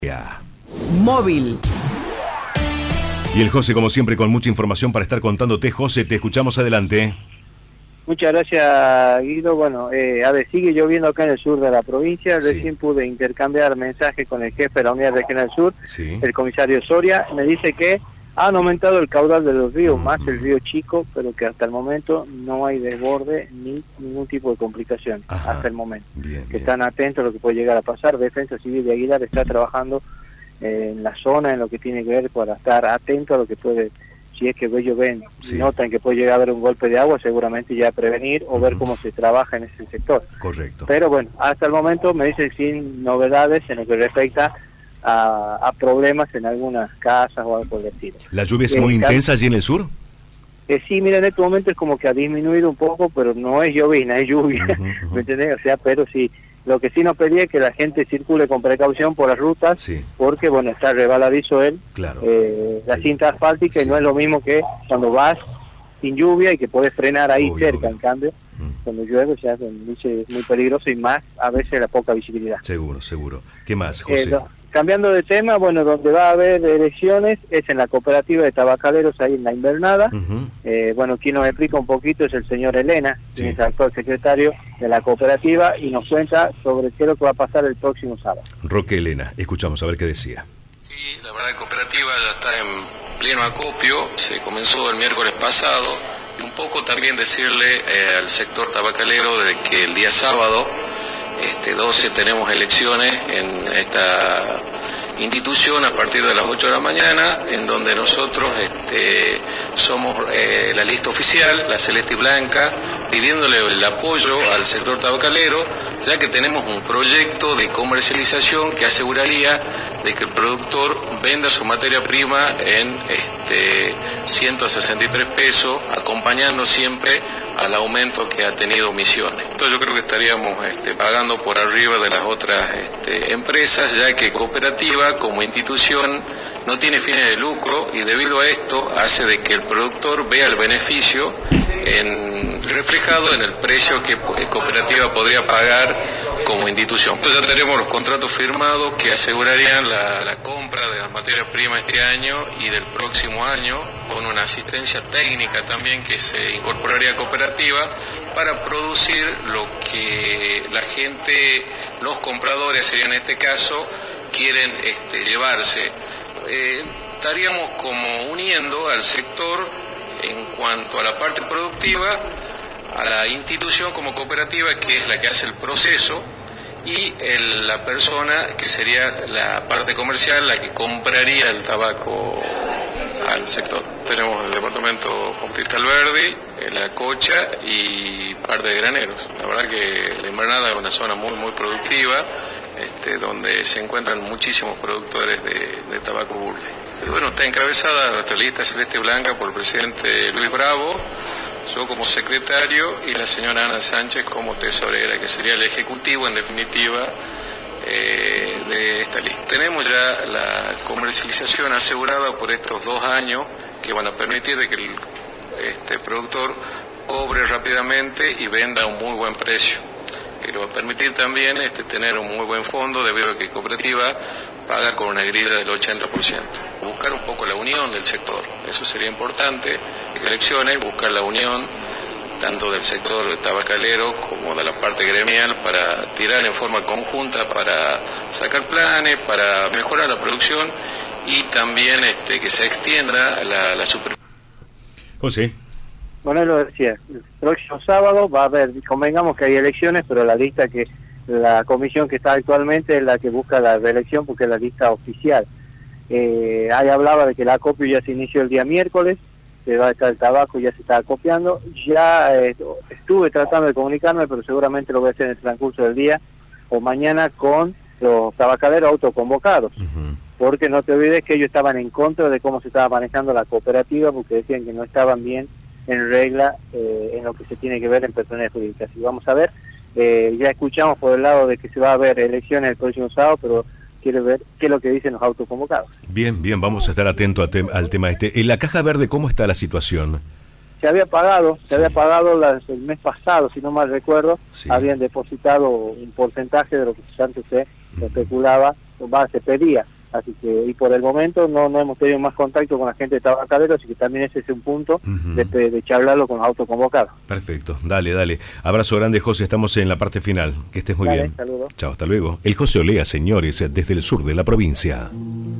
Ya. Móvil. Y el José, como siempre, con mucha información para estar contándote. José, te escuchamos, adelante. Muchas gracias, Guido. Bueno, sigue lloviendo acá en el sur de la provincia. Sí. Recién pude intercambiar mensajes con el jefe de la Unidad Regional Sur, Sí. el comisario Soria. Me dice que han aumentado el caudal de los ríos, más el río Chico, pero que hasta el momento no hay desborde ni ningún tipo de complicación. Ajá. Hasta el momento. Bien, Que bien. están atentos a lo que puede llegar a pasar. Defensa Civil de Aguilar está trabajando en la zona, en lo que tiene que ver para estar atento a lo que puede, si es que ellos ven, Sí. notan que puede llegar a haber un golpe de agua, seguramente ya prevenir o ver cómo se trabaja en ese sector. Correcto. Pero bueno, hasta el momento me dicen sin novedades en lo que respecta a problemas en algunas casas o algo por el estilo. ¿La lluvia es muy intensa allí en el sur? Sí, mira, en este momento es como que ha disminuido un poco, pero no es llovizna, es lluvia, Ujú. ¿me entendés? O sea, pero sí, lo que sí nos pedía es que la gente circule con precaución por las rutas, Sí, porque, bueno, está resbaladizo claro. la Sí. cinta asfáltica, Sí. y no es lo mismo que cuando vas sin lluvia y que puedes frenar ahí Obvio, cerca, obvio. en cambio, cuando llueve se hace muy peligroso y más a veces la poca visibilidad. Seguro, seguro. ¿Qué más, José? Cambiando de tema, bueno, donde va a haber elecciones es en la cooperativa de tabacaleros, ahí en la Invernada. Ujú. Bueno, quien nos explica un poquito es el señor Elena, Sí. quien es el actual secretario de la cooperativa, y nos cuenta sobre qué es lo que va a pasar el próximo sábado. Roque Elena, escuchamos a ver qué decía. Sí, la verdad, la cooperativa ya está en pleno acopio, se comenzó el miércoles pasado, y un poco también decirle al sector tabacalero de que el día sábado, 12, tenemos elecciones en esta institución a partir de las 8 de la mañana, en donde nosotros somos la lista oficial, la celeste y blanca, pidiéndole el apoyo al sector tabacalero, ya que tenemos un proyecto de comercialización que aseguraría de que el productor venda su materia prima en 163 pesos, acompañando siempre al aumento que ha tenido Misiones. Entonces yo creo que estaríamos pagando por arriba de las otras empresas, ya que cooperativa como institución no tiene fines de lucro, y debido a esto hace de que el productor vea el beneficio reflejado en el precio que cooperativa podría pagar como institución. Entonces ya tenemos los contratos firmados que asegurarían la compra de las materias primas este año y del próximo año, con una asistencia técnica también que se incorporaría a cooperativa para producir lo que la gente, los compradores sería en este caso, quieren llevarse. Estaríamos como uniendo al sector en cuanto a la parte productiva, a la institución como cooperativa, que es la que hace el proceso, y la persona que sería la parte comercial, la que compraría el tabaco al sector. Tenemos el departamento con Cristal Verde, la Cocha y parte de graneros. La verdad que la Invernada es una zona muy productiva, donde se encuentran muchísimos productores de tabaco burley. Y bueno, está encabezada nuestra lista celeste blanca por el presidente Luis Bravo, yo como secretario y la señora Ana Sánchez como tesorera, que sería el ejecutivo en definitiva de esta lista. Tenemos ya la comercialización asegurada por estos 2 años, que van a permitir de que el productor cobre rápidamente y venda a un muy buen precio, que le va a permitir también tener un muy buen fondo, debido a que cooperativa paga con una grilla del 80%. Buscar un poco la unión del sector, eso sería importante. Elecciones, buscar la unión tanto del sector tabacalero como de la parte gremial para tirar en forma conjunta, para sacar planes, para mejorar la producción y también que se extienda la superficie. José. Bueno, lo decía, el próximo sábado va a haber, convengamos que hay elecciones, pero la comisión que está actualmente es la que busca la reelección, porque es la lista oficial. Ahí hablaba de que el acopio ya se inició el día miércoles, que va a estar el tabaco, ya se está acopiando. Ya estuve tratando de comunicarme, pero seguramente lo voy a hacer en el transcurso del día o mañana con los tabacaleros autoconvocados. Ujú. Porque no te olvides que ellos estaban en contra de cómo se estaba manejando la cooperativa, porque decían que no estaban bien en regla en lo que se tiene que ver en personas jurídicas. Y vamos a ver, ya escuchamos por el lado de que se va a haber elecciones el próximo sábado, pero quiero ver qué es lo que dicen los autoconvocados. Bien, vamos a estar atentos al tema En la caja verde, ¿cómo está la situación? Se había pagado Sí. el mes pasado, si no mal recuerdo, Sí. habían depositado un porcentaje de lo que antes se especulaba se pedía. Así que, y por el momento no hemos tenido más contacto con la gente de Tabacalero, así que también ese es un punto de charlarlo con los autoconvocados. Perfecto, dale. Abrazo grande, José, estamos en la parte final. Que estés muy bien. Saludos. Chao, hasta luego. El José Olea, señores, desde el sur de la provincia.